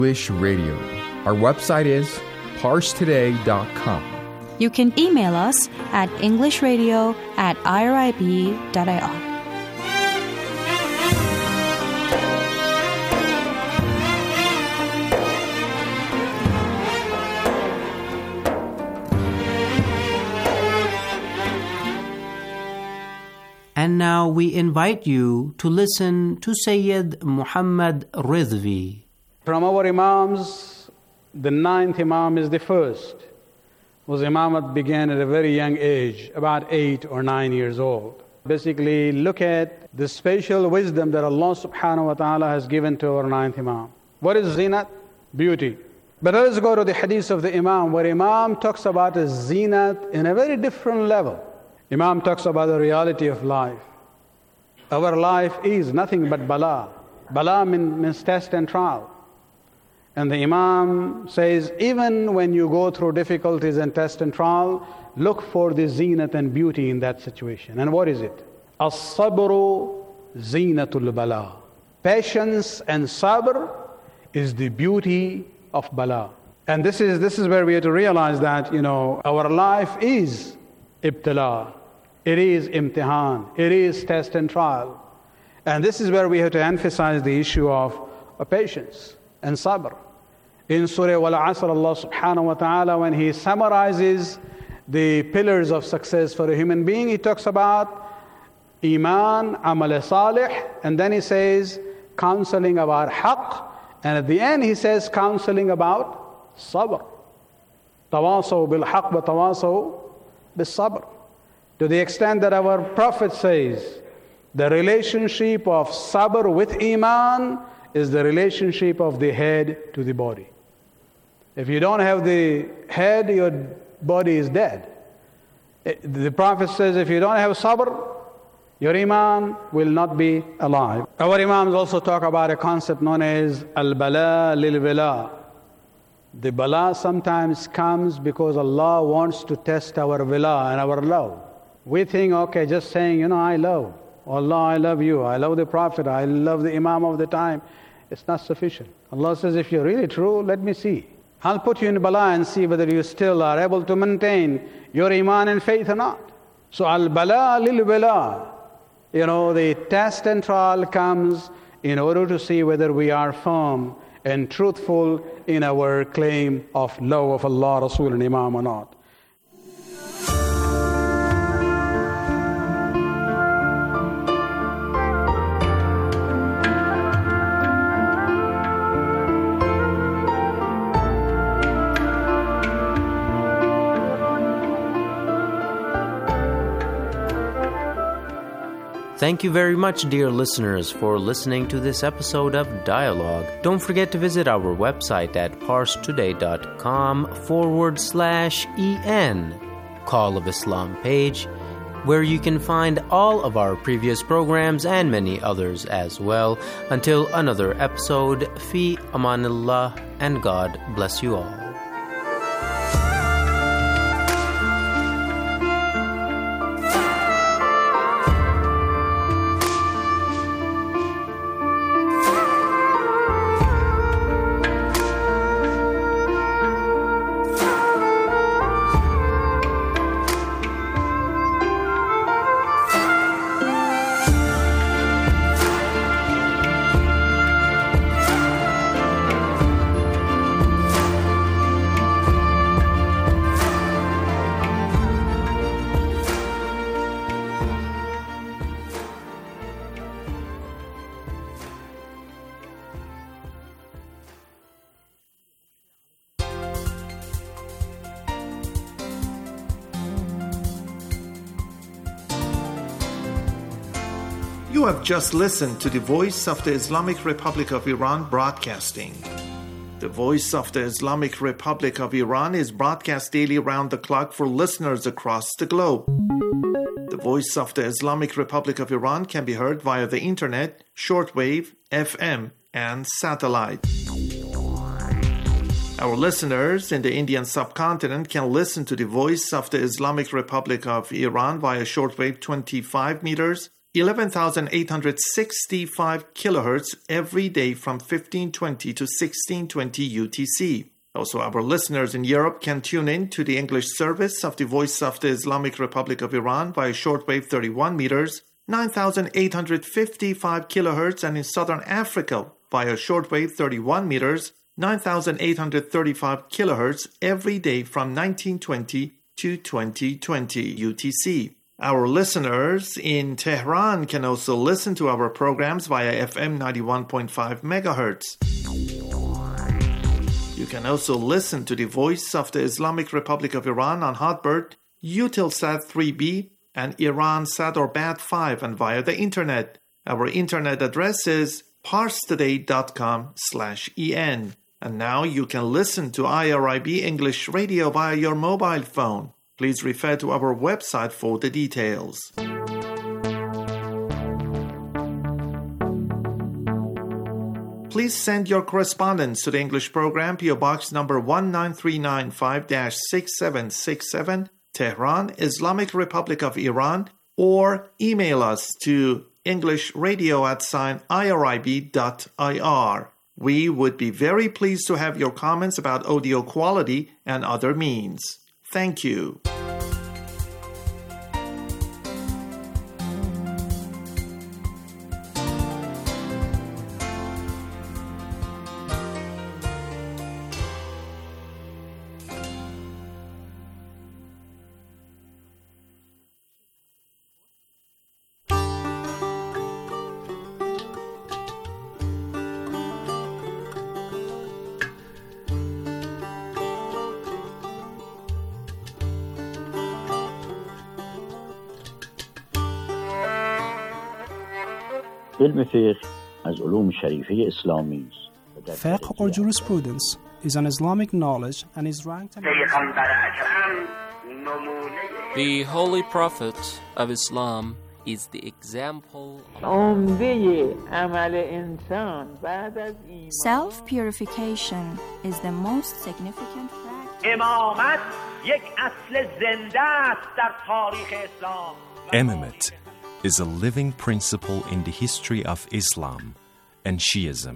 English Radio. Our website is parstoday.com. You can email us at englishradio@irib.ir. And now we invite you to listen to Sayyid Muhammad Ridvi. From our Imams, the 9th Imam is the first, whose Imamat began at a very young age, about 8 or 9 years old. Basically, look at the special wisdom that Allah subhanahu wa ta'ala has given to our 9th Imam. What is zinat? Beauty. But let's go to the hadith of the Imam, where Imam talks about a zinat in a very different level. Imam talks about the reality of life. Our life is nothing but bala. Bala means test and trial. And the Imam says, even when you go through difficulties and test and trial, look for the zinat and beauty in that situation. And what is it? As-sabru zinatul bala. Patience and sabr is the beauty of bala. And this is where we have to realize that, our life is ibtila. It is imtihan. It is test and trial. And this is where we have to emphasize the issue of patience and sabr. In Surah Wal-Asr, Allah subhanahu wa ta'ala, when He summarizes the pillars of success for a human being, He talks about iman, amal salih, and then He says counseling about haqq, and at the end He says counseling about sabr. Tawasaw bil haqq wa tawasaw bis sabr. To the extent that our Prophet says, the relationship of sabr with iman is the relationship of the head to the body. If you don't have the head, your body is dead. The Prophet says, if you don't have sabr, your iman will not be alive. Our Imams also talk about a concept known as al-bala lil-bala. The bala sometimes comes because Allah wants to test our wala and our love. We think, okay, just saying, I love Allah, I love you, I love the Prophet, I love the Imam of the time. It's not sufficient. Allah says, if you're really true, let me see. I'll put you in bala and see whether you still are able to maintain your iman and faith or not. So al-bala lil-bala, the test and trial comes in order to see whether we are firm and truthful in our claim of love of Allah, Rasul and Imam or not. Thank you very much, dear listeners, for listening to this episode of Dialogue. Don't forget to visit our website at parstoday.com/en, Call of Islam page, where you can find all of our previous programs and many others as well. Until another episode, fi amanillah, and God bless you all. You have just listened to the Voice of the Islamic Republic of Iran broadcasting. The Voice of the Islamic Republic of Iran is broadcast daily around the clock for listeners across the globe. The Voice of the Islamic Republic of Iran can be heard via the internet, shortwave, FM, and satellite. Our listeners in the Indian subcontinent can listen to the Voice of the Islamic Republic of Iran via shortwave 25 meters, 11,865 kilohertz every day from 1520 to 1620 UTC. Also, our listeners in Europe can tune in to the English service of the Voice of the Islamic Republic of Iran via shortwave 31 meters, 9,855 kilohertz, and in Southern Africa via shortwave 31 meters, 9,835 kilohertz every day from 1920 to 2020 UTC. Our listeners in Tehran can also listen to our programs via FM 91.5 megahertz. You can also listen to the Voice of the Islamic Republic of Iran on Hotbird, Eutelsat 3B, and Iransat or Bat5, and via the internet. Our internet address is parstoday.com/en. And now you can listen to IRIB English Radio via your mobile phone. Please refer to our website for the details. Please send your correspondence to the English program, PO Box number 19395-6767, Tehran, Islamic Republic of Iran, or email us to englishradio@irib.ir. We would be very pleased to have your comments about audio quality and other means. Thank you. علم فقه از علوم شریفه اسلامی است. Fiqh or jurisprudence is an Islamic knowledge and is ranked The Holy Prophet of Islam is the example Self-purification is the most significant practice. Imamate is a living principle in the history of Islam and Shiism.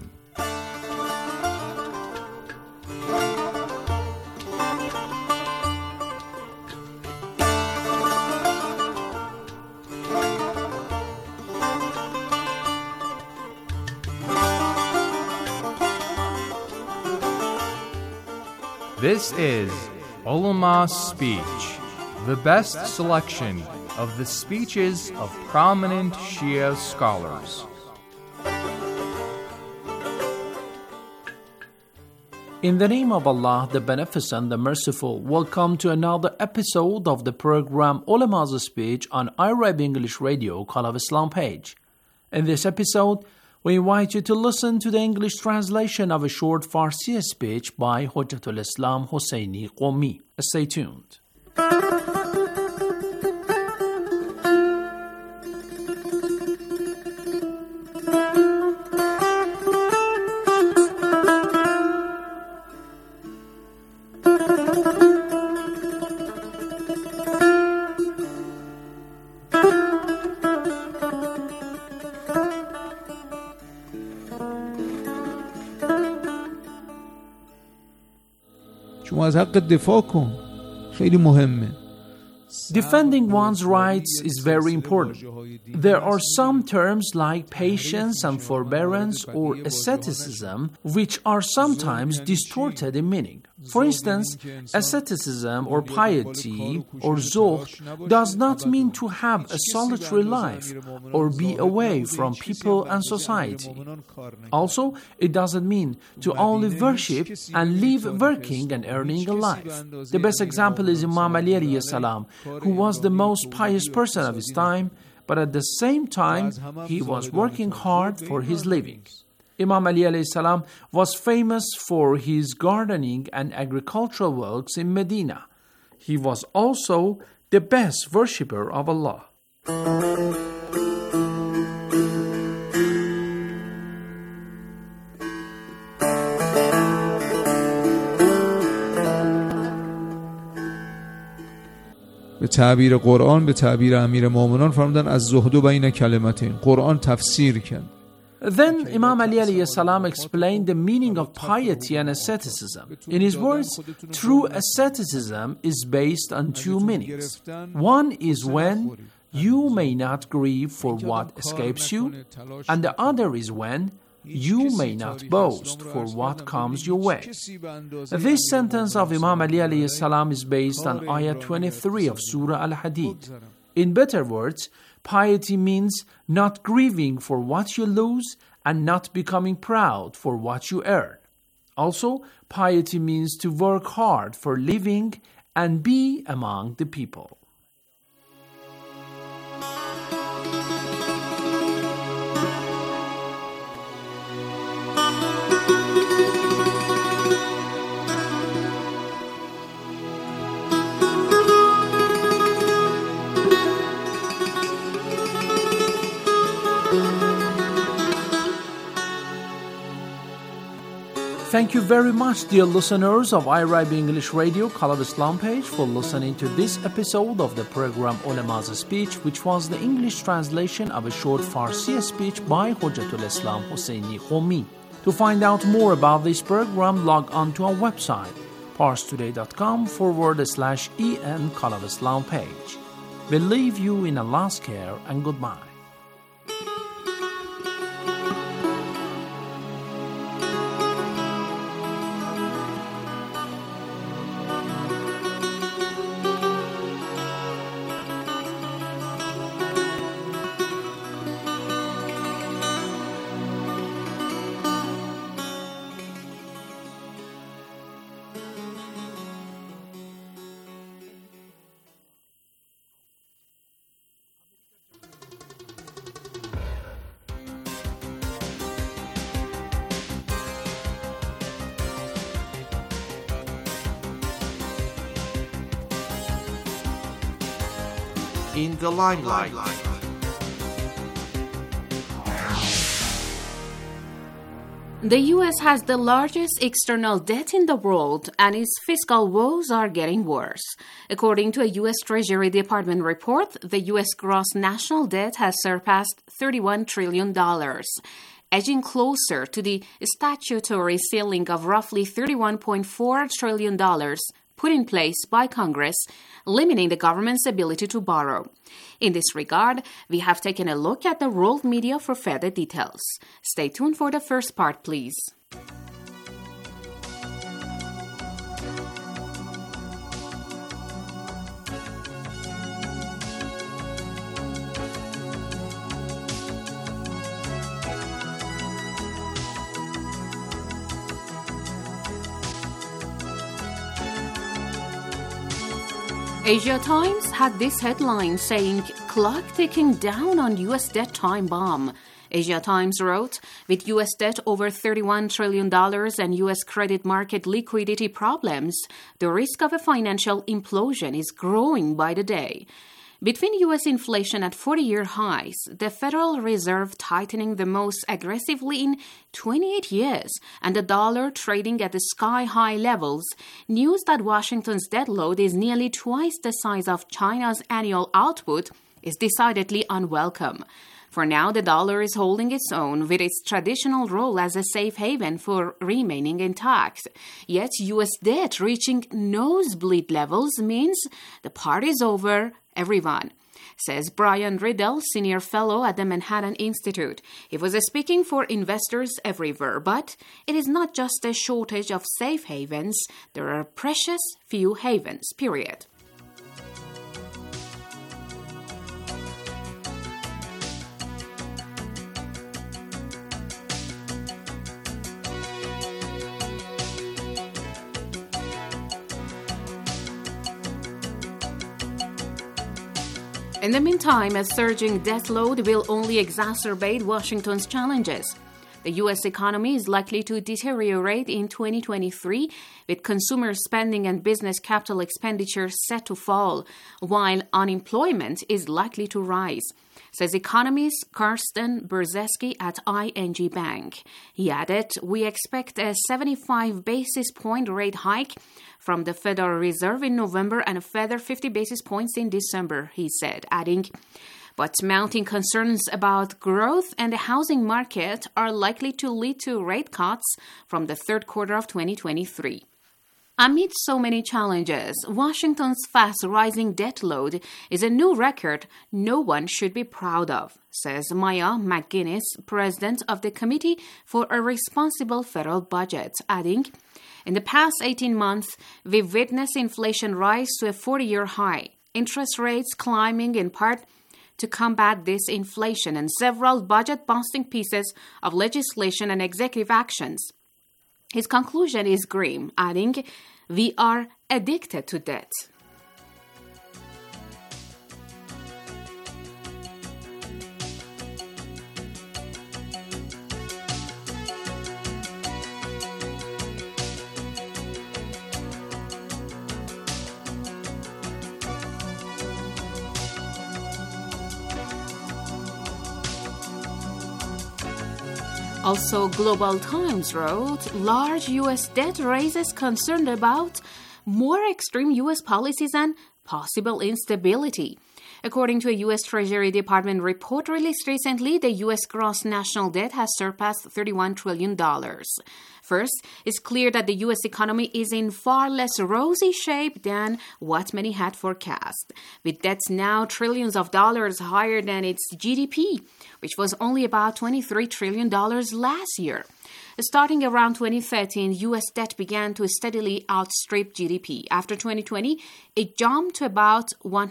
This is Ulama's Speech, the best selection of the speeches of prominent Shia scholars. In the name of Allah, the Beneficent, the Merciful, welcome to another episode of the program Ulama's Speech on IRIB English Radio, Call of Islam page. In this episode, we invite you to listen to the English translation of a short Farsi speech by Hujjatul Islam Hosseini Qomi. Stay tuned. شما از حق دفاع کن خیلی مهمه Defending one's rights is very important. There are some terms like patience and forbearance or asceticism which are sometimes distorted in meaning. For instance, asceticism or piety or zuhd does not mean to have a solitary life or be away from people and society. Also, it doesn't mean to only worship and live working and earning a life. The best example is Imam Ali alayhi salam, who was the most pious person of his time, but at the same time, he was working hard for his living. Imam Ali alayhi salam was famous for his gardening and agricultural works in Medina. He was also the best worshipper of Allah. به تعبیر قرآن به تعبیر امیر مومنان فرمودن از زهد بین کلمتین. قرآن تفسیر کرد. Then Imam Ali alayhi salam explained the meaning of piety and asceticism. In his words, true asceticism is based on two meanings. One is when you may not grieve for what escapes you, and the other is when you may not boast for what comes your way. This sentence of Imam Ali alayhi salam is based on ayah 23 of Surah Al-Hadid. In better words, piety means not grieving for what you lose and not becoming proud for what you earn. Also, piety means to work hard for living and be among the people. Thank you very much, dear listeners of IRIB English Radio, Call of Islam page, for listening to this episode of the program Ulama's Speech, which was the English translation of a short Farsi speech by Hujjatul Islam Husseini Khomi. To find out more about this program, log on to our website, parstoday.com/en Call of Islam page. We leave you in Allah's care and goodbye. In the limelight. The U.S. has the largest external debt in the world, and its fiscal woes are getting worse. According to a U.S. Treasury Department report, the U.S. gross national debt has surpassed $31 trillion, edging closer to the statutory ceiling of roughly $31.4 trillion put in place by Congress, limiting the government's ability to borrow. In this regard, we have taken a look at the world media for further details. Stay tuned for the first part, please. Asia Times had this headline saying, "Clock ticking down on U.S. debt time bomb." Asia Times wrote, with U.S. debt over $31 trillion and U.S. credit market liquidity problems, the risk of a financial implosion is growing by the day. Between U.S. inflation at 40-year highs, the Federal Reserve tightening the most aggressively in 28 years, and the dollar trading at the sky-high levels, news that Washington's debt load is nearly twice the size of China's annual output is decidedly unwelcome. For now, the dollar is holding its own with its traditional role as a safe haven for remaining intact. Yet U.S. debt reaching nosebleed levels means the party's over, everyone, says Brian Riddell, senior fellow at the Manhattan Institute. He was speaking for investors everywhere, but it is not just a shortage of safe havens. There are precious few havens, period. In the meantime, a surging debt load will only exacerbate Washington's challenges. The U.S. economy is likely to deteriorate in 2023, with consumer spending and business capital expenditure set to fall, while unemployment is likely to rise, says economist Karsten Berzeski at ING Bank. He added, "We expect a 75 basis point rate hike from the Federal Reserve in November and a further 50 basis points in December," he said, adding, "But mounting concerns about growth and the housing market are likely to lead to rate cuts from the third quarter of 2023. Amid so many challenges, Washington's fast-rising debt load is a new record no one should be proud of," says Maya McGuinness, president of the Committee for a Responsible Federal Budget, adding, "In the past 18 months, we've witnessed inflation rise to a 40-year high, interest rates climbing in part to combat this inflation, and several budget-busting pieces of legislation and executive actions." His conclusion is grim, adding, "We are addicted to debt." Also, Global Times wrote, large U.S. debt raises concern about more extreme U.S. policies and possible instability. According to a U.S. Treasury Department report released recently, the U.S. gross national debt has surpassed $31 trillion. First, it's clear that the U.S. economy is in far less rosy shape than what many had forecast, with debts now trillions of dollars higher than its GDP, which was only about $23 trillion last year. Starting around 2013, U.S. debt began to steadily outstrip GDP. After 2020, it jumped to about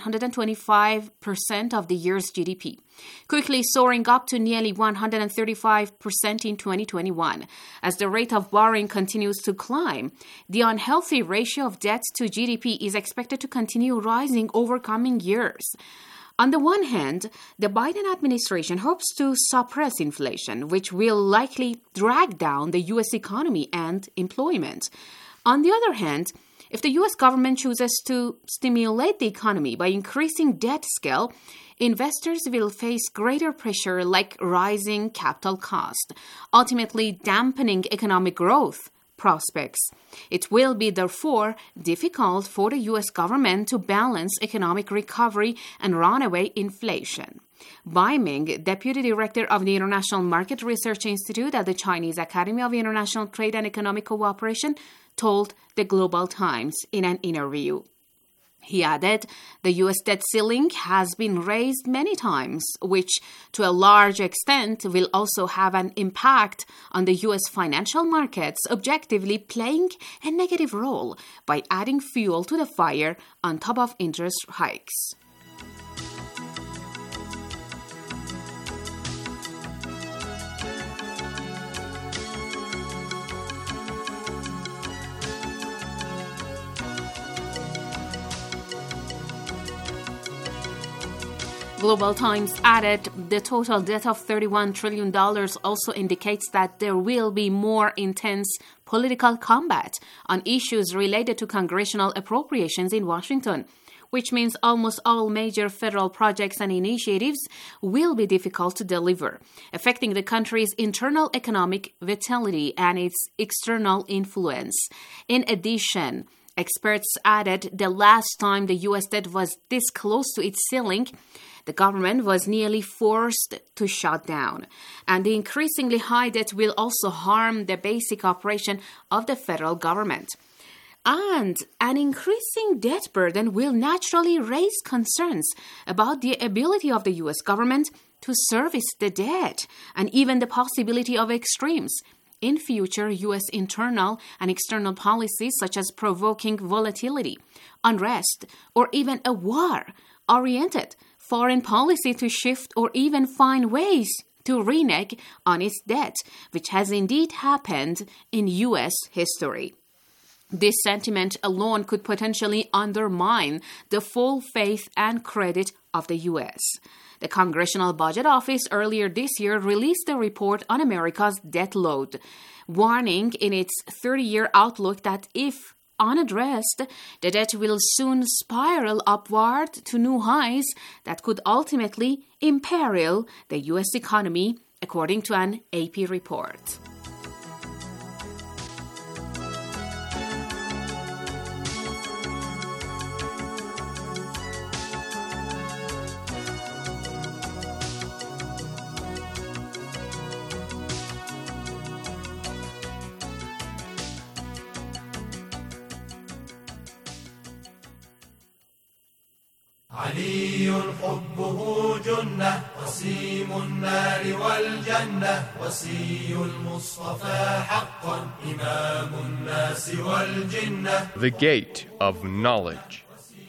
125% of the year's GDP, quickly soaring up to nearly 135% in 2021. As the rate of borrowing continues to climb, the unhealthy ratio of debt to GDP is expected to continue rising over coming years. On the one hand, the Biden administration hopes to suppress inflation, which will likely drag down the U.S. economy and employment. On the other hand, if the U.S. government chooses to stimulate the economy by increasing debt scale, investors will face greater pressure like rising capital cost, ultimately dampening economic growth prospects. It will be, therefore, difficult for the U.S. government to balance economic recovery and runaway inflation. Bai Ming, Deputy Director of the International Market Research Institute at the Chinese Academy of International Trade and Economic Cooperation, told the Global Times in an interview. He added, the U.S. debt ceiling has been raised many times, which to a large extent will also have an impact on the U.S. financial markets, objectively playing a negative role by adding fuel to the fire on top of interest hikes. Global Times added, the total debt of $31 trillion also indicates that there will be more intense political combat on issues related to congressional appropriations in Washington, which means almost all major federal projects and initiatives will be difficult to deliver, affecting the country's internal economic vitality and its external influence. In addition, experts added the last time the U.S. debt was this close to its ceiling, the government was nearly forced to shut down. And the increasingly high debt will also harm the basic operation of the federal government. And an increasing debt burden will naturally raise concerns about the ability of the U.S. government to service the debt and even the possibility of extremes in future U.S. internal and external policies such as provoking volatility, unrest, or even a war-oriented foreign policy to shift or even find ways to renege on its debt, which has indeed happened in U.S. history. This sentiment alone could potentially undermine the full faith and credit of the U.S. The Congressional Budget Office earlier this year released a report on America's debt load, warning in its 30-year outlook that if unaddressed, the debt will soon spiral upward to new highs that could ultimately imperil the U.S. economy, according to an AP report. علي حبه جنة وسيم النار والجنة وسي المصطفى حقا إمام الناس والجنة. The Gate of Knowledge.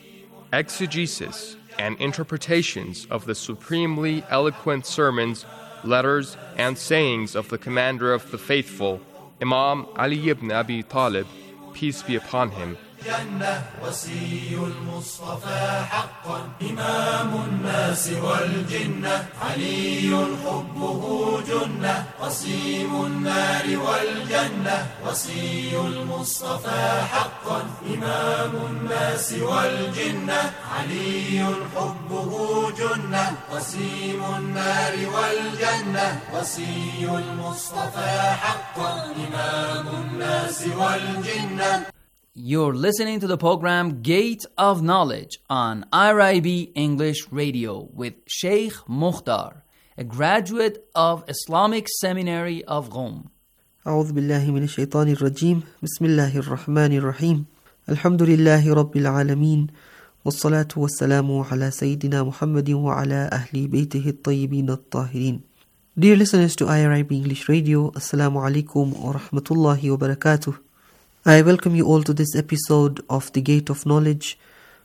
Exegesis and interpretations of the supremely eloquent sermons, letters, and sayings of the Commander of the Faithful, Imam Ali ibn Abi Talib, peace be upon him, جنة وسي المصطفى حقا إمام الناس والجنة علي حبه جنة وسيم النار والجنة وسي المصطفى حقا إمام الناس والجنة علي حبه جنة وسيم النار والجنة وسي المصطفى حقا إمام الناس والجنة. You're listening to the program Gate of Knowledge on IRIB English Radio with Sheikh Mukhtar, a graduate of Islamic Seminary of Qom. أعوذ بالله من الشيطان الرجيم بسم الله الرحمن الرحيم الحمد لله رب العالمين والصلاة والسلام على سيدنا محمد وعلى أهل بيته الطيبين الطاهرين. Dear listeners to IRIB English Radio, Assalamu alaikum wa rahmatullahi wa barakatuh. I welcome you all to this episode of The Gate of Knowledge,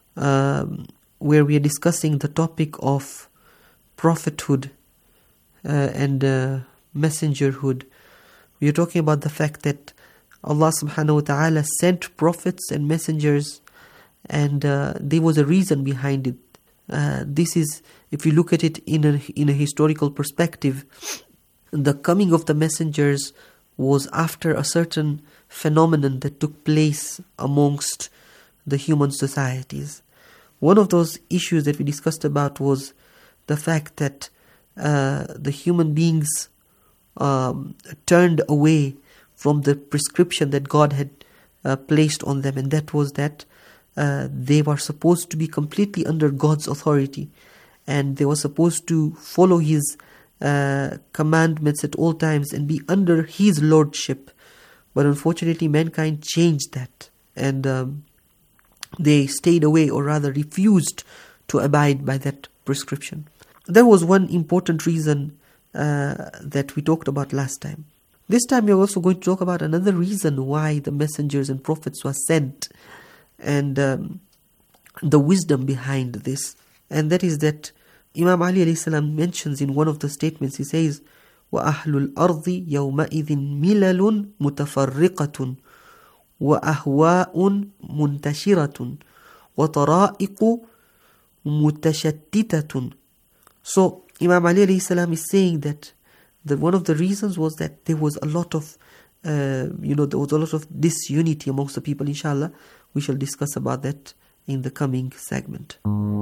where we are discussing the topic of prophethood and messengerhood. We are talking about the fact that Allah subhanahu wa ta'ala sent prophets and messengers, and there was a reason behind it. This is, if you look at it in a historical perspective, the coming of the messengers was after a certain phenomenon that took place amongst the human societies. One of those issues that we discussed about was the fact that the human beings turned away from the prescription that God had placed on them, and that was that they were supposed to be completely under God's authority, and they were supposed to follow His commandments at all times and be under His lordship. But unfortunately, mankind changed that, and they stayed away, or rather refused to abide by that prescription. There was one important reason that we talked about last time. This time we are also going to talk about another reason why the messengers and prophets were sent, and the wisdom behind this. And that is that Imam Ali alayhi salam mentions in one of the statements, he says, وَأَهْلُ الْأَرْضِ يَوْمَئِذٍ مِلَلٌ مُتَفَرِّقَةٌ وَأَهْوَاءٌ مُنْتَشِرَةٌ وَطَرَائِقُ مُتَشَتِّتَةٌ. So Imam Ali alayhi salam is saying that one of the reasons was that there was a lot of disunity amongst the people. Inshallah, we shall discuss about that in the coming segment.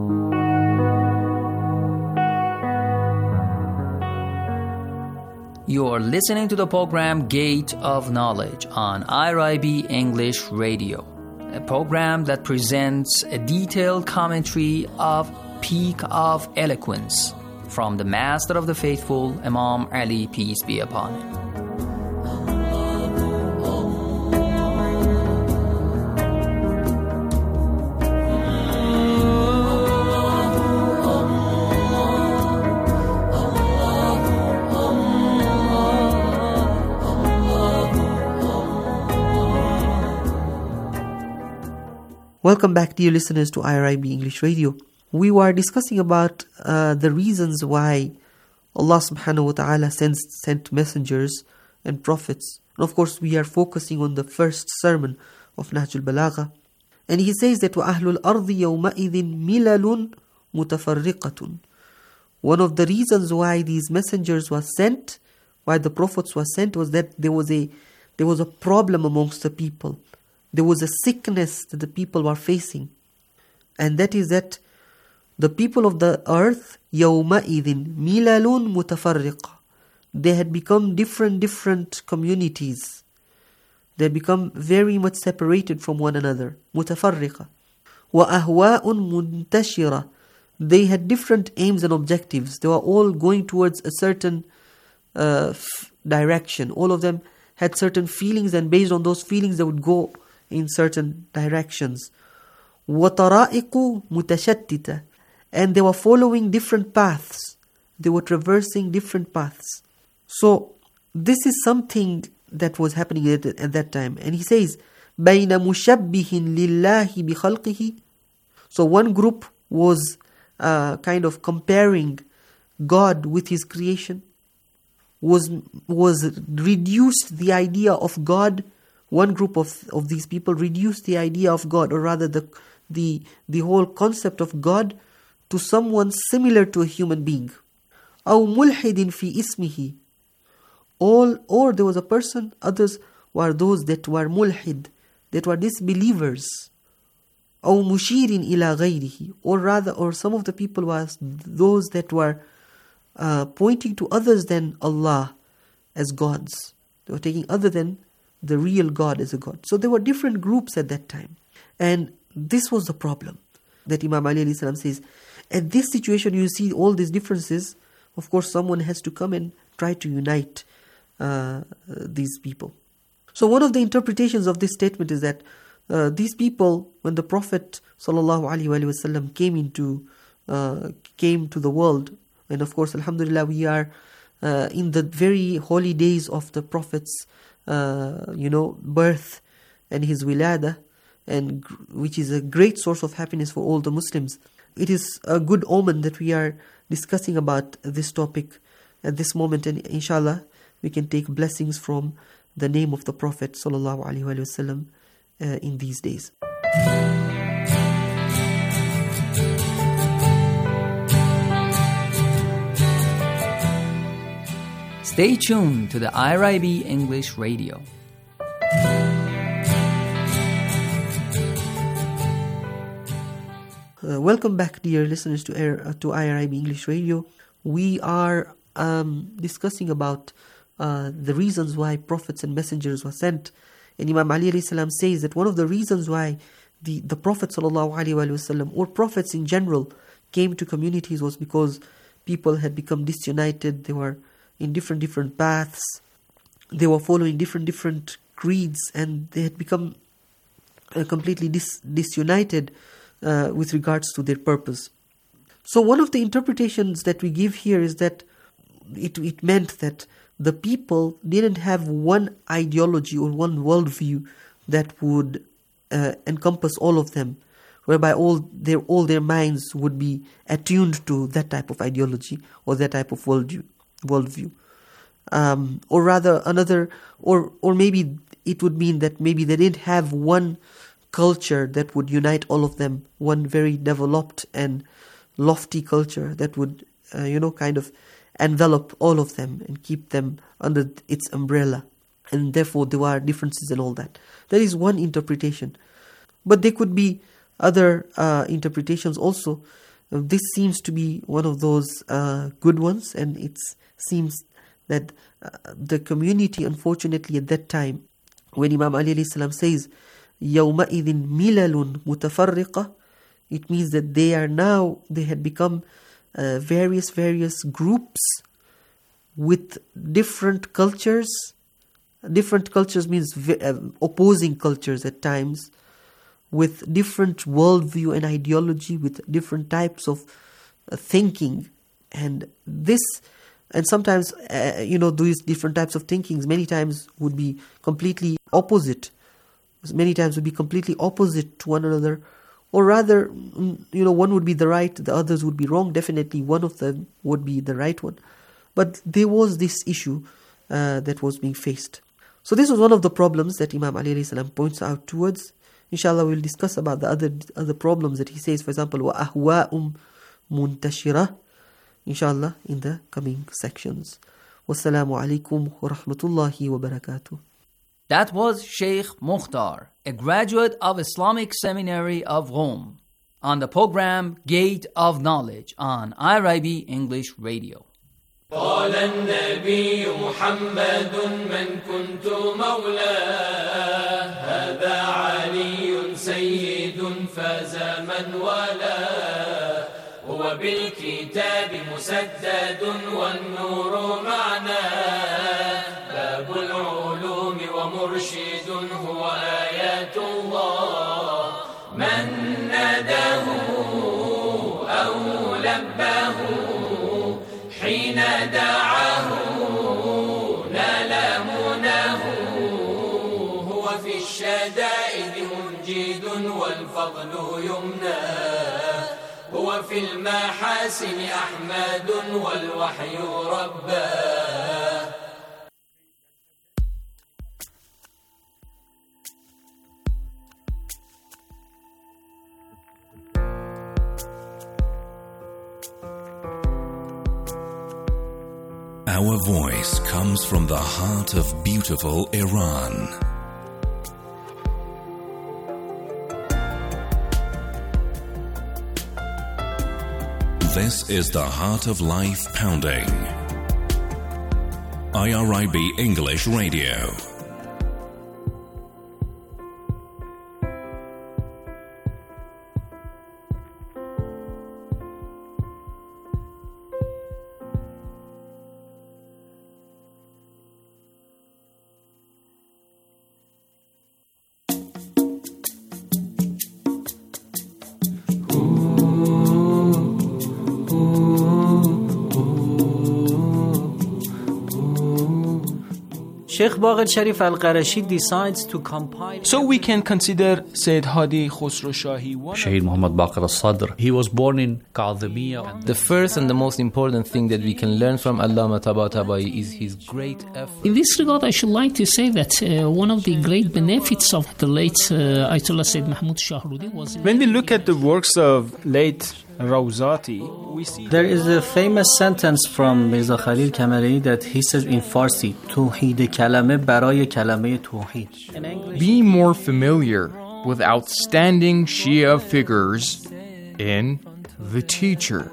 You are listening to the program Gate of Knowledge on IRIB English Radio, a program that presents a detailed commentary of Peak of Eloquence from the Master of the Faithful, Imam Ali, peace be upon him. Welcome back, dear listeners, to IRIB English Radio. We were discussing about the reasons why Allah subhanahu wa ta'ala sent messengers and prophets. And of course, we are focusing on the first sermon of Nahjul Balagha. And he says that وَأَهْلُ الْأَرْضِ يَوْمَئِذٍ مِلَلٌ مُتَفَرِّقَةٌ One of the reasons why these messengers were sent, why the prophets were sent, was that there was a problem amongst the people. There was a sickness that the people were facing. And that is that the people of the earth, يَوْمَئِذٍ مِلَلٌ مُتَفَرِّقَةٌ, they had become different communities. They had become very much separated from one another. مُتَفَرِّقَةٌ. وَأَهْوَاءٌ مُنْتَشِرَةٌ. They had different aims and objectives. They were all going towards a certain direction. All of them had certain feelings, and based on those feelings they would go in certain directions. وَطَرَائِقُ مُتَشَتِّتَةٌ. And they were following different paths. They were traversing different paths. So this is something that was happening at that time. And he says, بَيْنَ مُشَبِّهٍ لِلَّهِ بِخَلْقِهِ. So one group was kind of comparing God with His creation, was reduced the idea of God. One group of these people reduced the idea of God, or rather the whole concept of God, to someone similar to a human being. أو ملحد في اسمه. Or there was a person, others were those that were mulhid, that were disbelievers. أو مشير إلى غيره. Or some of the people were those that were pointing to others than Allah as gods. They were taking other than the real God as a God. So there were different groups at that time. And this was the problem that Imam Ali alayhi salam says. At this situation, you see all these differences. Of course, someone has to come and try to unite these people. So one of the interpretations of this statement is that these people, when the Prophet ﷺ came to the world, and of course, alhamdulillah, we are in the very holy days of the Prophet's birth and his wilada, and which is a great source of happiness for all the Muslims. It is a good omen that we are discussing about this topic at this moment, and inshallah we can take blessings from the name of the Prophet ﷺ in these days. Stay tuned to the IRIB English Radio. Welcome back, dear listeners, to IRIB English Radio. We are discussing about the reasons why prophets and messengers were sent. And Imam Ali alayhi salam says that one of the reasons why the Prophet ﷺ, or prophets in general, came to communities was because people had become disunited. They were in different paths. They were following different creeds, and they had become completely disunited with regards to their purpose. So one of the interpretations that we give here is that it meant that the people didn't have one ideology or one worldview that would encompass all of them, whereby all their minds would be attuned to that type of ideology or that type of worldview. Or rather or maybe it would mean that maybe they didn't have one culture that would unite all of them, one very developed and lofty culture that would kind of envelop all of them and keep them under its umbrella, and therefore there were differences and all that. That is one interpretation. But there could be other interpretations also. This seems to be one of those good ones, and it seems that the community, unfortunately, at that time, when Imam Ali alayhi salam says يَوْمَئِذٍ مِلَلٌ مُتَفَرِّقَةٌ, it means that they had become various groups with different cultures. Different cultures means opposing cultures at times, with different worldview and ideology, with different types of thinking. And sometimes, these different types of thinkings many times would be completely opposite. Many times would be completely opposite to one another. Or rather, one would be the right, the others would be wrong. Definitely one of them would be the right one. But there was this issue that was being faced. So this was one of the problems that Imam Ali alayhi salam points out towards. Inshallah, we'll discuss about the other problems that he says. For example, وَأَهْوَاءٌ مُنْتَشِرَةٌ. inshallah, in the coming sections. Wassalamu alaikum wa rahmatullahi wa barakatuh. That was Sheikh Mukhtar, a graduate of Islamic Seminary of Rome, on the program Gate of Knowledge on IRIB English Radio. قال النبي محمد من كنت مولاه هذا علي سيد فاز من والاه هو بالكتاب مسدد والنور معناه باب العلوم ومرشد هو آيات الله من ناداه أو لباه حين دعاه نال مناه هو في الشدائد منجد والفضل يمناه هو في المحاسن أحمد والوحي رباه. Our voice comes from the heart of beautiful Iran. This is the Heart of Life Pounding. IRIB English Radio. Sheikh Baqir Sharif Al-Qarashi decides to compile. So we can consider Sayyid Hadi Khosrow Shahi. Shaheed Muhammad Baqir al-Sadr. He was born in Qadhimiyya. The first and the most important thing that we can learn from Allama Tabatabai is his great effort. In this regard, I should like to say that one of the great benefits of the late Ayatollah Sayyid Mahmud Shahrudi was... When we look at the works of late Rawzati, we see... There is a famous sentence from Mirza Khalil Kamari that he says in Farsi, Tawheed kalame baraye kalame tawheed. Be more familiar with outstanding Shia figures in The Teacher.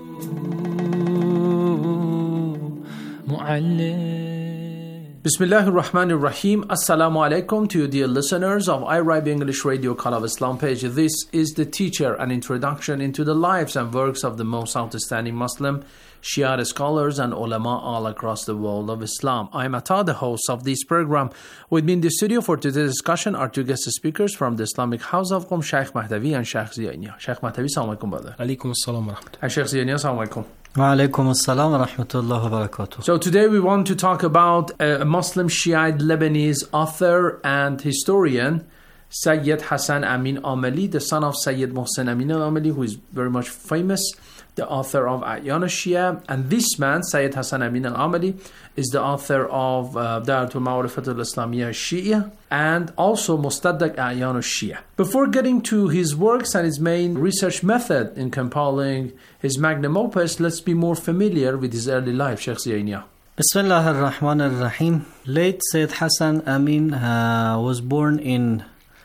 Bismillahir Rahmanir Rahim. Assalamu alaikum to you, dear listeners of IRIB English Radio Call of Islam page. This is The Teacher, an introduction into the lives and works of the most outstanding Muslim Shia scholars and ulama all across the world of Islam. I am Atta, the host of this program. With me in the studio for today's discussion are two guest speakers from the Islamic House of Qom, Sheikh Mahdavi and Sheikh Ziyaniya. Sheikh Mahdavi, assalamu alaikum, brother. Alaikum assalam wa rahmatullah. And Sheikh Ziyaniya, assalamu alaikum. Wa alaikum assalam wa rahmatullahi wa barakatuh. So today we want to talk about a Muslim Shiite Lebanese author and historian, Sayyid Hassan Amin Amali, the son of Sayyid Mohsen Amin al-Amali, who is very much famous, the author of A'yan al-Shia. And this man, Sayyid Hassan Amin al-Amali, is the author of Da'atul Ma'rifat al-Islamiyya al-Shia and also Mustadrak A'yan al-Shia. Before getting to his works and his main research method in compiling his magnum opus, let's be more familiar with his early life, Sheikh Ziyaniya. Bismillah ar-Rahman ar-Rahim. Late Sayyid Hassan Amin was born in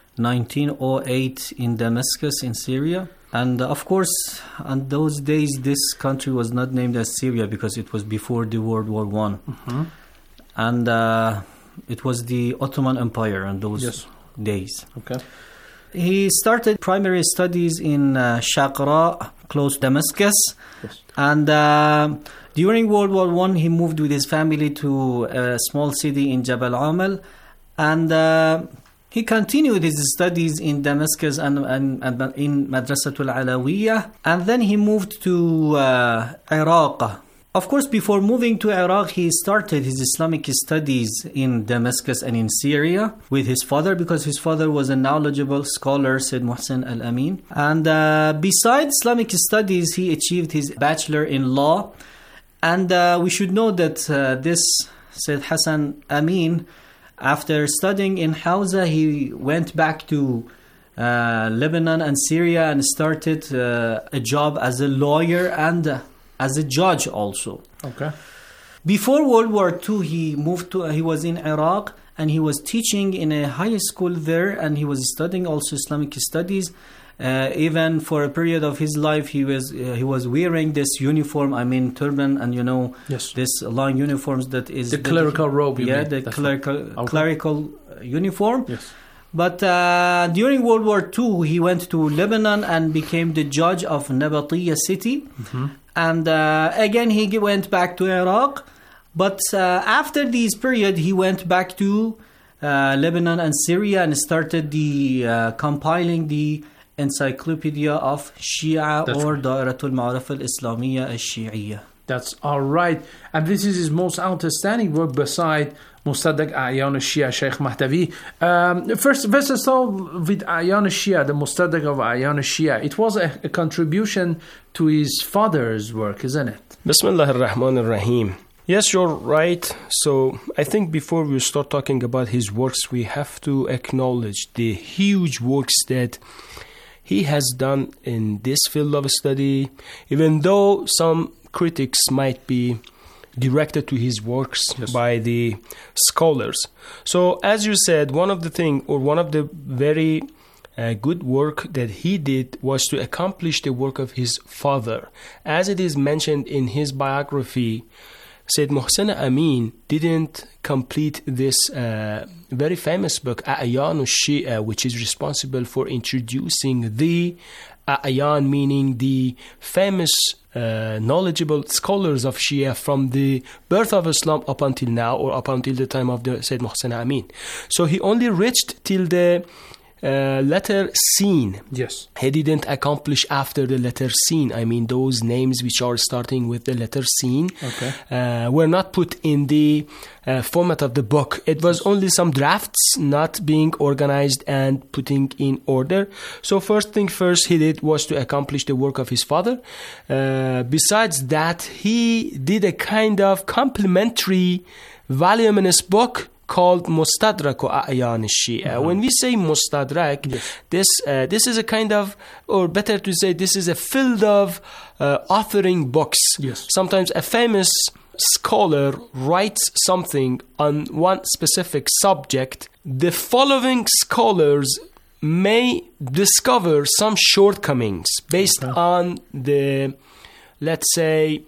1908 in Damascus in Syria. And of course, on those days, this country was not named as Syria because it was before the World War I. Mm-hmm. And it was the Ottoman Empire on those days. Okay. He started primary studies in Shaqra, close to Damascus. Yes. And during World War I, he moved with his family to a small city in Jabal Amal. And he continued his studies in Damascus and in Madrasatul Alawiyah, and then he moved to Iraq. Of course, before moving to Iraq, he started his Islamic studies in Damascus and in Syria with his father, because his father was a knowledgeable scholar, Sayyid Mohsen al-Amin. And besides Islamic studies, he achieved his bachelor in law. And we should know that this Sayyid Hassan Amin, after studying in Hawza, he went back to Lebanon and Syria and started a job as a lawyer and as a judge also. Okay. Before World War II, he was in Iraq, and he was teaching in a high school there, and he was studying also Islamic studies. Even for a period of his life, he was wearing this uniform, turban, and yes, this long uniforms that is the clerical robe. Clerical uniform. Yes. But during World War II, he went to Lebanon and became the judge of Nabatiyya city. Mm-hmm. And again, he went back to Iraq. But after this period, he went back to Lebanon and Syria and started compiling the Encyclopedia of Shia, or Da'iratul Ma'arif al-Islamiyya al-Shi'iyya. That's all right. And this is his most outstanding work beside Mustadrak A'yan al-Shia, Sheikh Mahdavi. First let's start with A'yan al-Shia, the Mustadrak of A'yan al-Shia. It was a contribution to his father's work, isn't it? Bismillah ar-Rahman ar-Rahim. Yes, you're right. So I think before we start talking about his works, we have to acknowledge the huge works that he has done in this field of study, even though some critics might be directed to his works by the scholars. So as you said, one of the very good work that he did was to accomplish the work of his father. As it is mentioned in his biography, Sayyid Muhsin Amin didn't complete this very famous book, A'yan al-Shia, which is responsible for introducing the A'yan, meaning the famous knowledgeable scholars of Shia from the birth of Islam up until now, or up until the time of the Sayyid Muhsin Amin. So he only reached till the letter Sin. Yes. He didn't accomplish after the letter Sin. Those names which are starting with the letter Sin were not put in the format of the book. It was only some drafts not being organized and putting in order. So first thing first he did was to accomplish the work of his father. Besides that, he did a kind of complementary voluminous book called Mustadrak A'yan al-Shia. When we say Mustadrak, this is a kind of, or better to say, this is a field of authoring books. Yes. Sometimes a famous scholar writes something on one specific subject. The following scholars may discover some shortcomings based on the, let's say,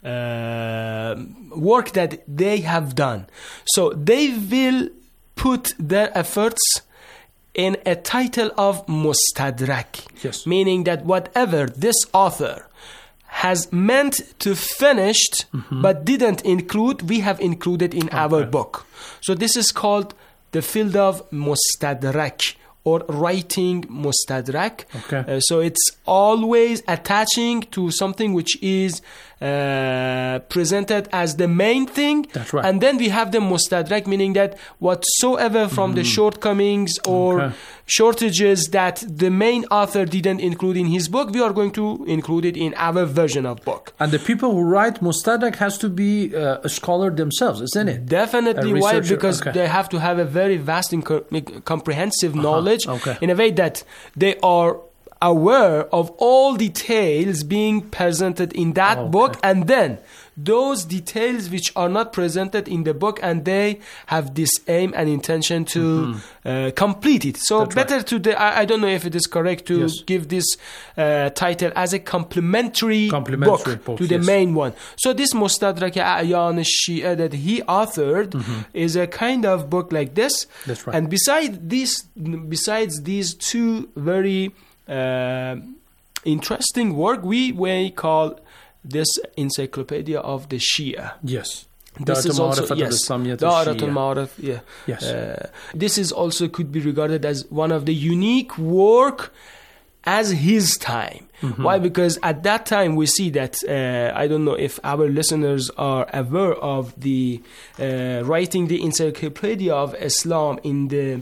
work that they have done. So they will put their efforts in a title of Mustadrak, meaning that whatever this author has meant to finish but didn't include, we have included in our book. So this is called the field of Mustadrak, or writing Mustadrak. So it's always attaching to something which is presented as the main thing. That's right. And then we have the Mustadrak, meaning that whatsoever from the shortcomings or shortages that the main author didn't include in his book, we are going to include it in our version of book. And the people who write Mustadrak has to be a scholar themselves, isn't it? Definitely. Why? Because they have to have a very vast and comprehensive knowledge in a way that they are aware of all details being presented in that book, and then those details which are not presented in the book, and they have this aim and intention to complete it. So that's better to I don't know if it is correct to give this title as a complementary book to the main one. So this Mustadrak A'yan al-Shia that he authored is a kind of book like this. That's right. And besides these two very interesting work, we may call this Encyclopedia of the Shia. Yes. This is also Da'iratul Ma'arif. This is also could be regarded as one of the unique work as his time. Why? Because at that time we see that I don't know if our listeners are aware of the writing the Encyclopedia of Islam in the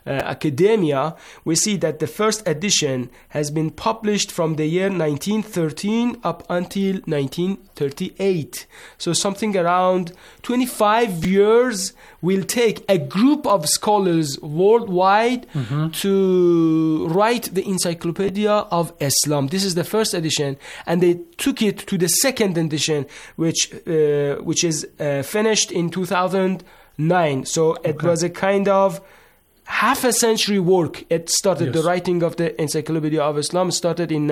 academia, we see that the first edition has been published from the year 1913 up until 1938. So something around 25 years will take a group of scholars worldwide to write the Encyclopedia of Islam. This is the first edition, and they took it to the second edition, which is finished in 2009. So it was a kind of half a century work. It started, the writing of the Encyclopedia of Islam started in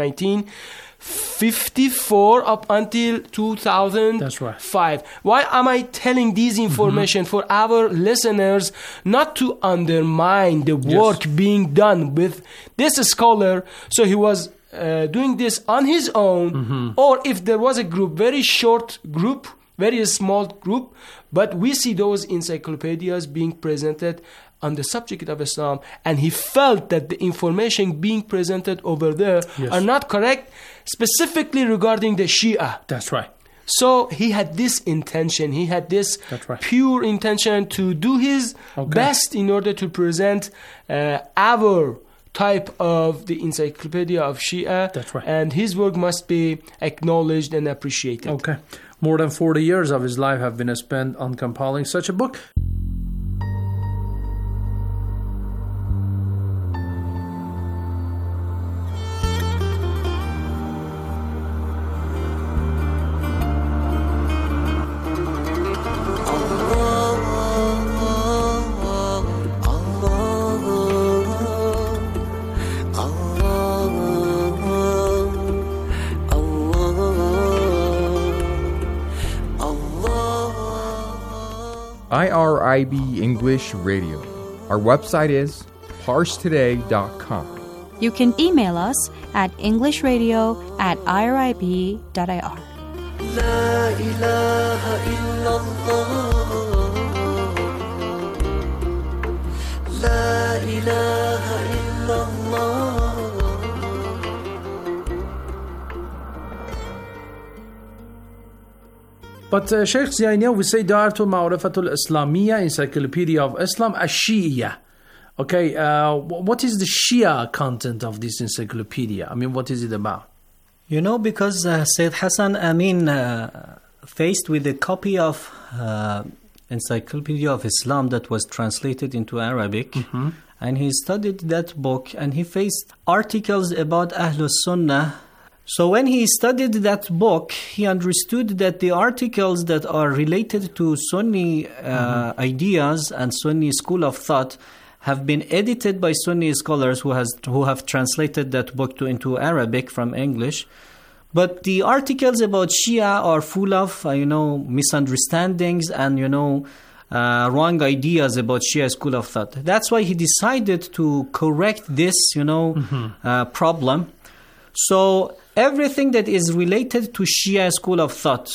1954 up until 2005. That's right. Why am I telling these information? For our listeners not to undermine the work being done with this scholar. So he was doing this on his own, or if there was a group, very short group, very small group, but we see those encyclopedias being presented on the subject of Islam, and he felt that the information being presented over there are not correct, specifically regarding the Shia. That's right. So he had this intention, he had this pure intention to do his best in order to present our type of the Encyclopedia of Shia. That's right. And his work must be acknowledged and appreciated. Okay. More than 40 years of his life have been spent on compiling such a book. IRIB English Radio. Our website is parstoday.com. You can email us at englishradio@irib.ir. La ilaha illallah. La ilaha illallah. But Sheikh Ziania, we say Da'atu Ma'rifatul Islamiyya, Encyclopedia of Islam, Ash-Shia. Okay, what is the Shia content of this encyclopedia? I mean, what is it about? You know, because Sayyid Hassan Amin faced with a copy of Encyclopedia of Islam that was translated into Arabic, and he studied that book, and he faced articles about Ahlus Sunnah. So when he studied that book, he understood that the articles that are related to Sunni ideas and Sunni school of thought have been edited by Sunni scholars who have translated that book into Arabic from English. But the articles about Shia are full of, misunderstandings and, wrong ideas about Shia school of thought. That's why he decided to correct this, problem. So everything that is related to Shia school of thought,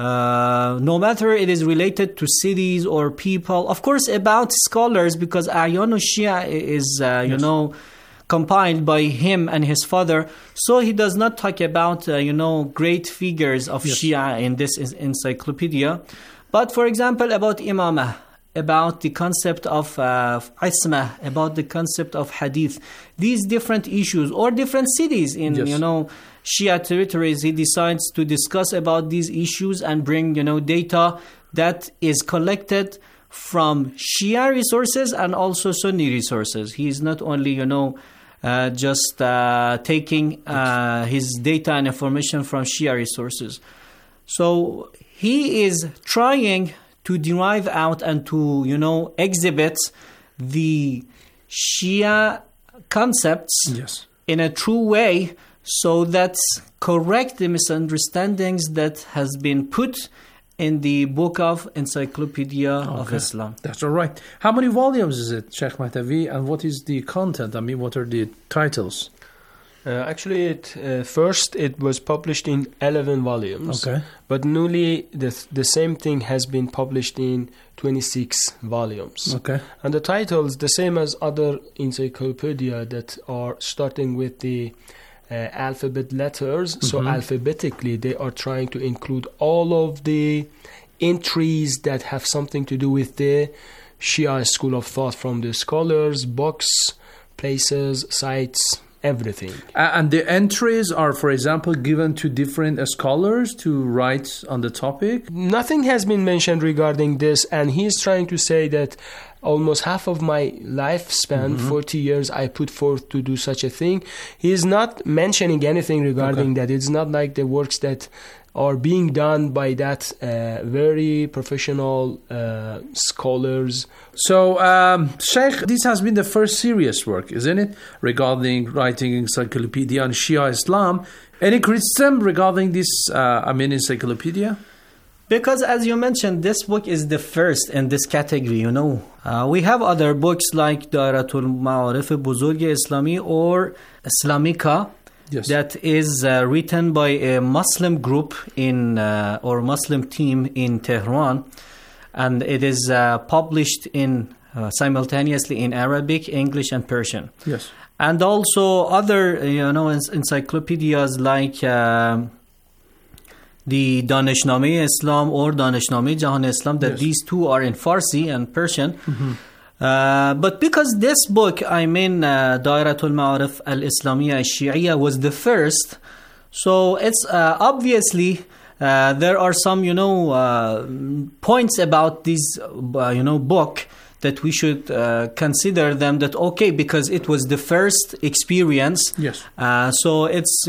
no matter it is related to cities or people, of course about scholars, because Ayanu Shia is, compiled by him and his father. So he does not talk about, great figures of Shia in this encyclopedia. But for example, about Imamah, about the concept of Isma, about the concept of Hadith, these different issues, or different cities in, Shia territories, he decides to discuss about these issues and bring, data that is collected from Shia resources and also Sunni resources. He is not only, just taking his data and information from Shia resources. So he is trying to derive out and to, exhibit the Shia concepts in a true way, so that correct the misunderstandings that has been put in the book of Encyclopedia of Islam. That's all right. How many volumes is it, Sheikh Mahtavi, and what is the content? I mean, what are the titles? Actually, first it was published in 11 volumes. Okay. But newly, the same thing has been published in 26 volumes. Okay. And the titles, the same as other encyclopedia that are starting with the alphabet letters. So alphabetically, they are trying to include all of the entries that have something to do with the Shia school of thought from the scholars, books, places, sites, everything. And the entries are, for example, given to different scholars to write on the topic? Nothing has been mentioned regarding this, and he's trying to say that almost half of my lifespan, 40 years, I put forth to do such a thing. He is not mentioning anything regarding that. It's not like the works that are being done by that very professional scholars. So, Sheikh, this has been the first serious work, isn't it, regarding writing encyclopedia on Shia Islam. Any criticism regarding this, encyclopedia? Because as you mentioned, this book is the first in this category, we have other books like Da'iratul Ma'arif Buzurg Islami or Islamika. Yes. That is written by a Muslim group or Muslim team in Tehran, and it is published in simultaneously in Arabic, English, and Persian. Yes, and also other encyclopedias like the Danishname Islam or Danishname Jahan Islam. That these two are in Farsi and Persian. But because this book, Dairatul Ma'arif al-Islamiyya al-Shi'iyya was the first, so it's obviously there are some, points about this, book that we should consider them that, okay, because it was the first experience. Yes. So it's,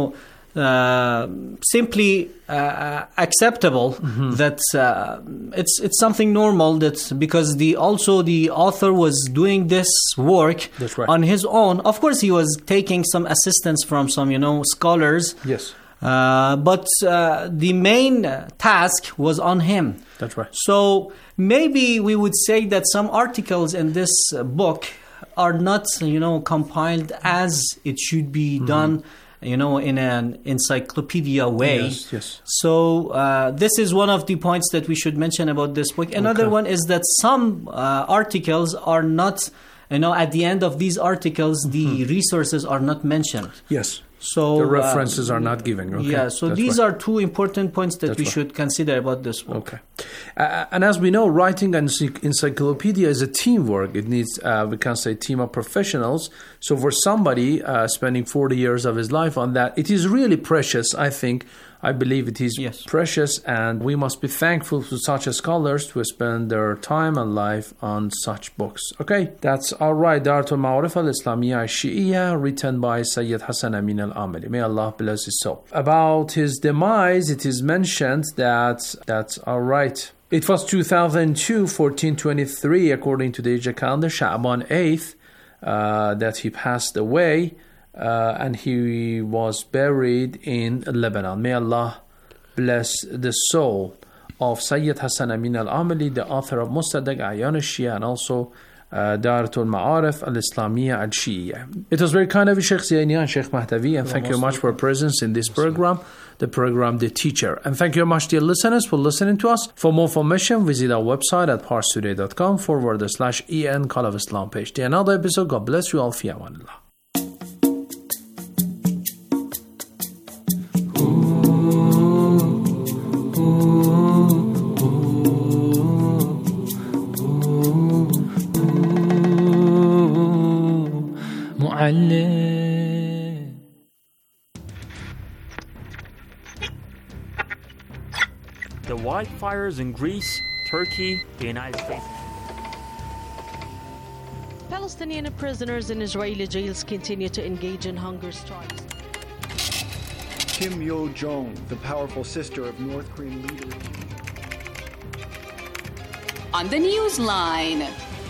simply acceptable that it's something normal, that because the author was doing this work on his own. Of course, he was taking some assistance from some scholars. Yes. But the main task was on him. That's right. So maybe we would say that some articles in this book are not compiled as it should be done, in an encyclopedia way. Yes. So this is one of the points that we should mention about this book. Another one is that some articles are not, at the end of these articles, the resources are not mentioned. Yes. So the references are not given. Okay. Yeah, so these are two important points that we should consider about this book. Okay. And as we know, writing an encyclopedia is a teamwork. It needs, we can say, team of professionals. So for somebody spending 40 years of his life on that, it is really precious, I believe it is precious, and we must be thankful to such scholars to spend their time and life on such books. Okay, that's all right. Da'iratul Ma'arif al-Islamiyya al-Shi'iyya, written by Sayyid Hassan Amin al-Amili. May Allah bless his soul. About his demise, it is mentioned that's all right. It was 2002, 1423, according to the Hijra calendar, Sha'ban 8th, that he passed away. And he was buried in Lebanon. May Allah bless the soul of Sayyid Hassan Amin al-Amili, the author of Mustadrak A'yan al-Shia and also Da'iratul Ma'arif al-Islamiyya al-Shi'iyya. It was very kind of you, Sheikh Ziyani and Sheikh Mahdavi, and thank you very much for your presence in this program, the program The Teacher. And thank you very much, dear listeners, for listening to us. For more information, visit our website at parstoday.com/en Call of Islam page. Till another episode, God bless you all. Fi amanillah. The wildfires in Greece, Turkey, the United States. Palestinian prisoners in Israeli jails continue to engage in hunger strikes. Kim Yo-jong, the powerful sister of North Korean leader. On the Newsline.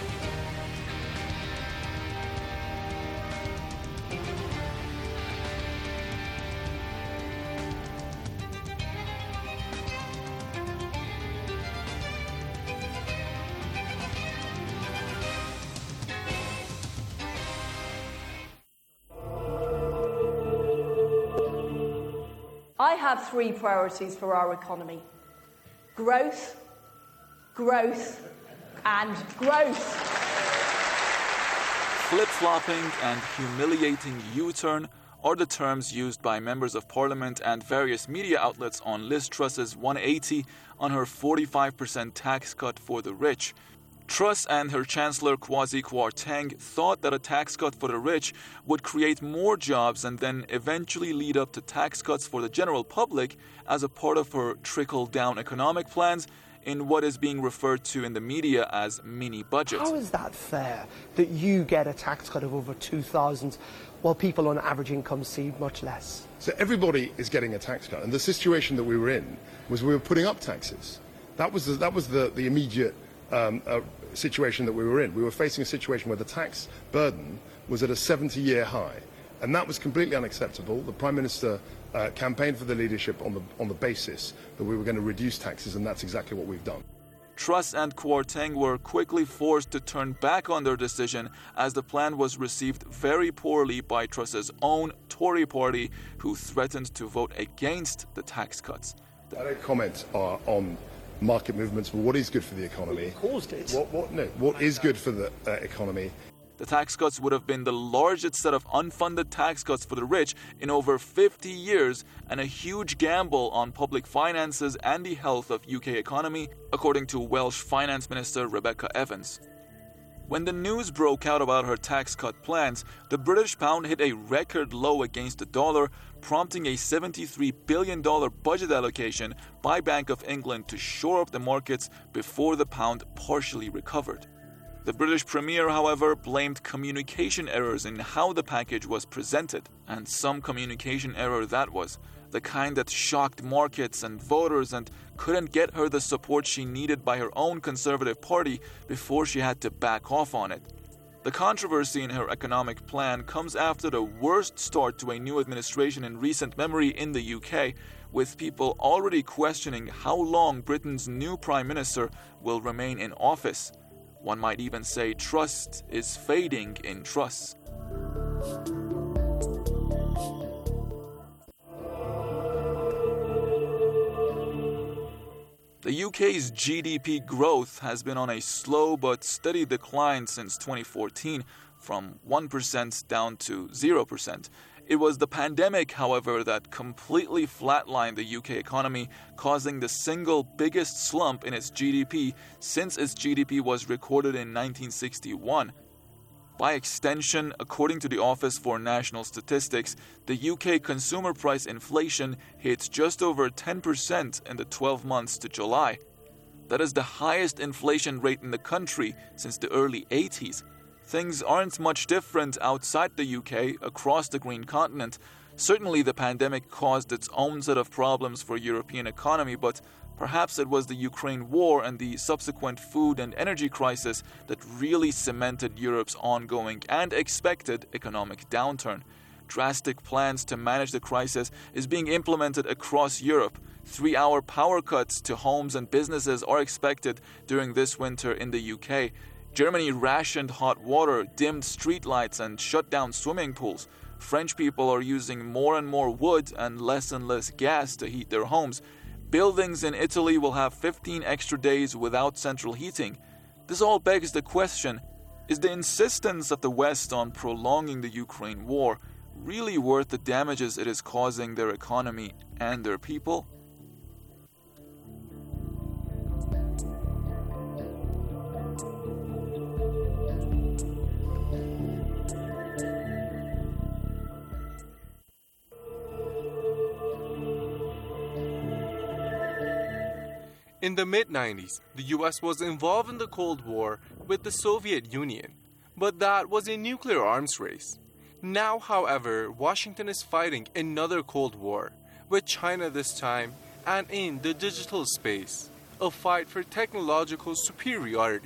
I have three priorities for our economy: growth, growth, and growth. Flip-flopping and humiliating U-turn are the terms used by members of parliament and various media outlets on Liz Truss's 180 on her 45% tax cut for the rich. Truss and her Chancellor Kwasi Kwarteng thought that a tax cut for the rich would create more jobs and then eventually lead up to tax cuts for the general public as a part of her trickle-down economic plans in what is being referred to in the media as mini-budget. How is that fair that you get a tax cut of over 2,000 while people on average income see much less? So everybody is getting a tax cut, and the situation that we were in was we were putting up taxes. That was the immediate situation that we were in. We were facing a situation where the tax burden was at a 70-year high, and that was completely unacceptable. The Prime Minister campaigned for the leadership on the basis that we were going to reduce taxes, and that's exactly what we've done. Truss and Kwarteng were quickly forced to turn back on their decision as the plan was received very poorly by Truss's own Tory party, who threatened to vote against the tax cuts. I don't comment on market movements, but what is good for the economy? Who caused it? What is good for the economy? The tax cuts would have been the largest set of unfunded tax cuts for the rich in over 50 years and a huge gamble on public finances and the health of UK economy, according to Welsh Finance Minister Rebecca Evans. When the news broke out about her tax cut plans, the British pound hit a record low against the dollar, prompting a $73 billion budget allocation by Bank of England to shore up the markets before the pound partially recovered. The British Premier, however, blamed communication errors in how the package was presented, and some communication error that was, the kind that shocked markets and voters and couldn't get her the support she needed by her own Conservative Party before she had to back off on it. The controversy in her economic plan comes after the worst start to a new administration in recent memory in the UK, with people already questioning how long Britain's new Prime Minister will remain in office. One might even say trust is fading in Truss. The UK's GDP growth has been on a slow but steady decline since 2014, from 1% down to 0%. It was the pandemic, however, that completely flatlined the UK economy, causing the single biggest slump in its GDP since its GDP was recorded in 1961. By extension, according to the Office for National Statistics, the UK consumer price inflation hit just over 10% in the 12 months to July. That is the highest inflation rate in the country since the early 80s. Things aren't much different outside the UK, across the green continent. Certainly the pandemic caused its own set of problems for European economy, but perhaps it was the Ukraine war and the subsequent food and energy crisis that really cemented Europe's ongoing and expected economic downturn. Drastic plans to manage the crisis is being implemented across Europe. 3-hour power cuts to homes and businesses are expected during this winter in the UK. Germany rationed hot water, dimmed streetlights, and shut down swimming pools. French people are using more and more wood and less gas to heat their homes. Buildings in Italy will have 15 extra days without central heating. This all begs the question, is the insistence of the West on prolonging the Ukraine war really worth the damages it is causing their economy and their people? In the mid-90s, the US was involved in the Cold War with the Soviet Union, but that was a nuclear arms race. Now, however, Washington is fighting another Cold War, with China this time, and in the digital space, a fight for technological superiority.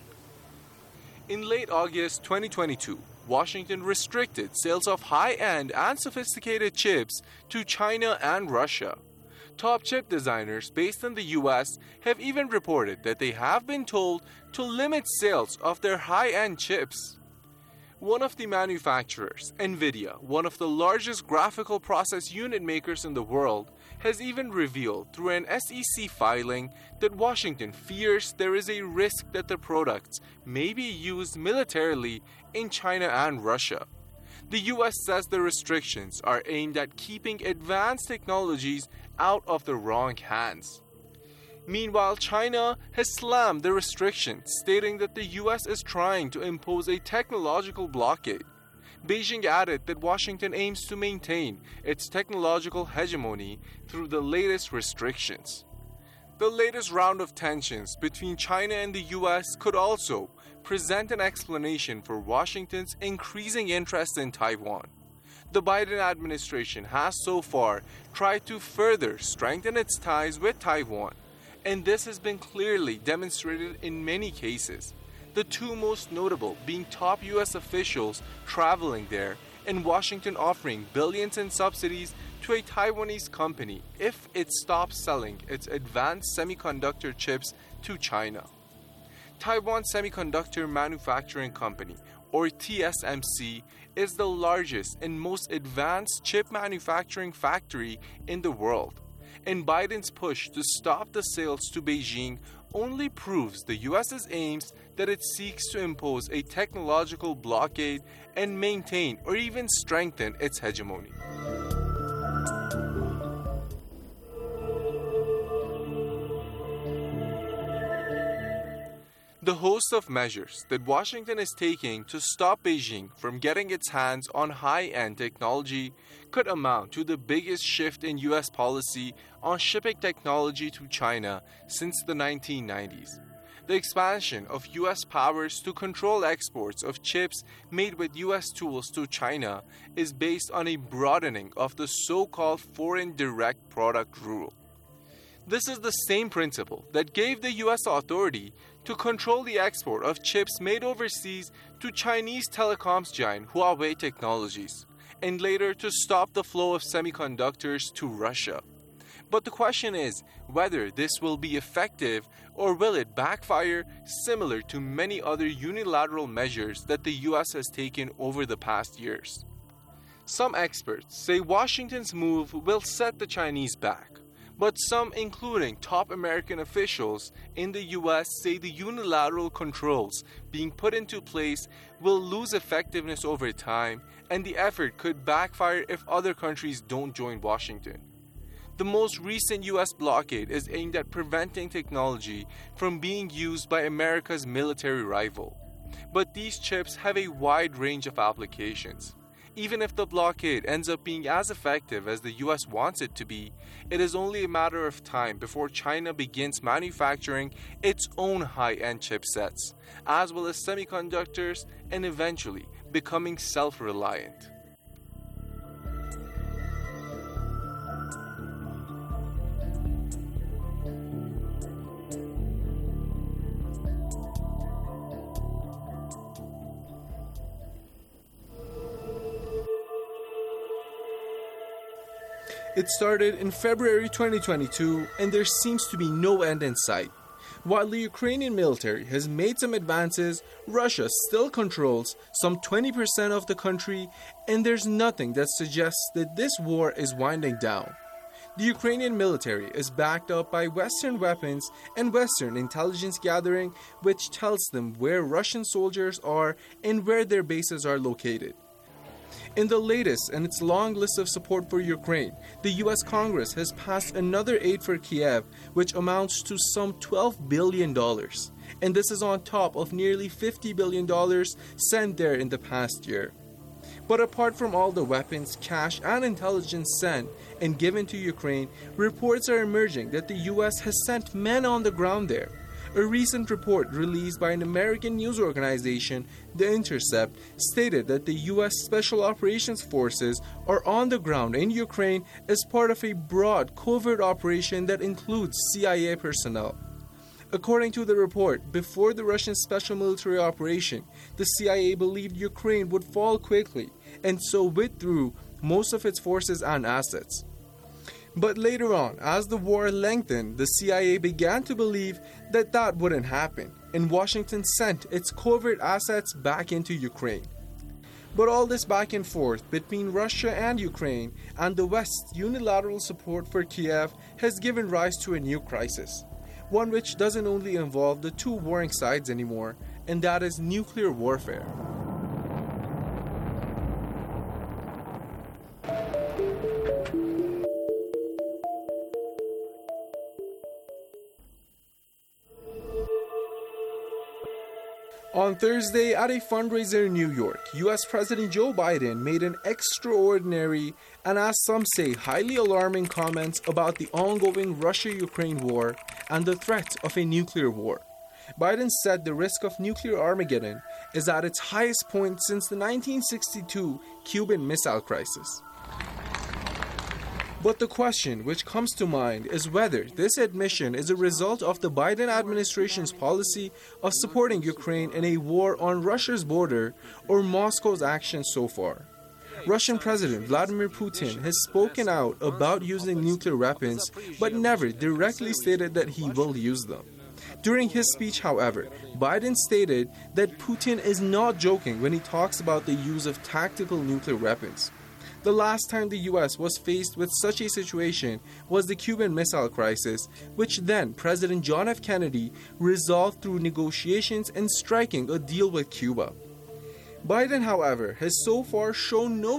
In late August 2022, Washington restricted sales of high-end and sophisticated chips to China and Russia. Top chip designers based in the US have even reported that they have been told to limit sales of their high-end chips. One of the manufacturers, NVIDIA, one of the largest graphical process unit makers in the world, has even revealed through an SEC filing that Washington fears there is a risk that the products may be used militarily in China and Russia. The US says the restrictions are aimed at keeping advanced technologies out of the wrong hands. Meanwhile, China has slammed the restrictions, stating that the US is trying to impose a technological blockade. Beijing added that Washington aims to maintain its technological hegemony through the latest restrictions. The latest round of tensions between China and the US could also present an explanation for Washington's increasing interest in Taiwan. The Biden administration has so far tried to further strengthen its ties with Taiwan, and this has been clearly demonstrated in many cases, the two most notable being top US officials traveling there and Washington offering billions in subsidies to a Taiwanese company if it stops selling its advanced semiconductor chips to China. Taiwan Semiconductor Manufacturing Company, or TSMC, is the largest and most advanced chip manufacturing factory in the world, and Biden's push to stop the sales to Beijing only proves the US's aims that it seeks to impose a technological blockade and maintain or even strengthen its hegemony. The host of measures that Washington is taking to stop Beijing from getting its hands on high-end technology could amount to the biggest shift in US policy on shipping technology to China since the 1990s. The expansion of US powers to control exports of chips made with US tools to China is based on a broadening of the so-called foreign direct product rule. This is the same principle that gave the US authority to control the export of chips made overseas to Chinese telecoms giant Huawei Technologies, and later to stop the flow of semiconductors to Russia. But the question is whether this will be effective or will it backfire, similar to many other unilateral measures that the US has taken over the past years. Some experts say Washington's move will set the Chinese back, but some, including top American officials in the US, say the unilateral controls being put into place will lose effectiveness over time, and the effort could backfire if other countries don't join Washington. The most recent US blockade is aimed at preventing technology from being used by America's military rival. But these chips have a wide range of applications. Even if the blockade ends up being as effective as the US wants it to be, it is only a matter of time before China begins manufacturing its own high-end chipsets, as well as semiconductors, and eventually becoming self-reliant. It started in February 2022, and there seems to be no end in sight. While the Ukrainian military has made some advances, Russia still controls some 20% of the country, and there's nothing that suggests that this war is winding down. The Ukrainian military is backed up by Western weapons and Western intelligence gathering, which tells them where Russian soldiers are and where their bases are located. In the latest and its long list of support for Ukraine, the US Congress has passed another aid for Kiev, which amounts to some $12 billion. And this is on top of nearly $50 billion sent there in the past year. But apart from all the weapons, cash, and intelligence sent and given to Ukraine, reports are emerging that the US has sent men on the ground there. A recent report released by an American news organization, The Intercept, stated that the U.S. Special Operations Forces are on the ground in Ukraine as part of a broad covert operation that includes CIA personnel. According to the report, before the Russian special military operation, the CIA believed Ukraine would fall quickly and so withdrew most of its forces and assets. But later on, as the war lengthened, the CIA began to believe that that wouldn't happen, and Washington sent its covert assets back into Ukraine. But all this back and forth between Russia and Ukraine and the West's unilateral support for Kiev has given rise to a new crisis, one which doesn't only involve the two warring sides anymore, and that is nuclear warfare. On Thursday, at a fundraiser in New York, U.S. President Joe Biden made an extraordinary and, as some say, highly alarming comments about the ongoing Russia-Ukraine war and the threat of a nuclear war. Biden said the risk of nuclear Armageddon is at its highest point since the 1962 Cuban Missile Crisis. But the question which comes to mind is whether this admission is a result of the Biden administration's policy of supporting Ukraine in a war on Russia's border or Moscow's actions so far. Russian President Vladimir Putin has spoken out about using nuclear weapons, but never directly stated that he will use them. During his speech, however, Biden stated that Putin is not joking when he talks about the use of tactical nuclear weapons. The last time the US was faced with such a situation was the Cuban Missile Crisis, which then President John F. Kennedy resolved through negotiations and striking a deal with Cuba. Biden, however, has so far shown no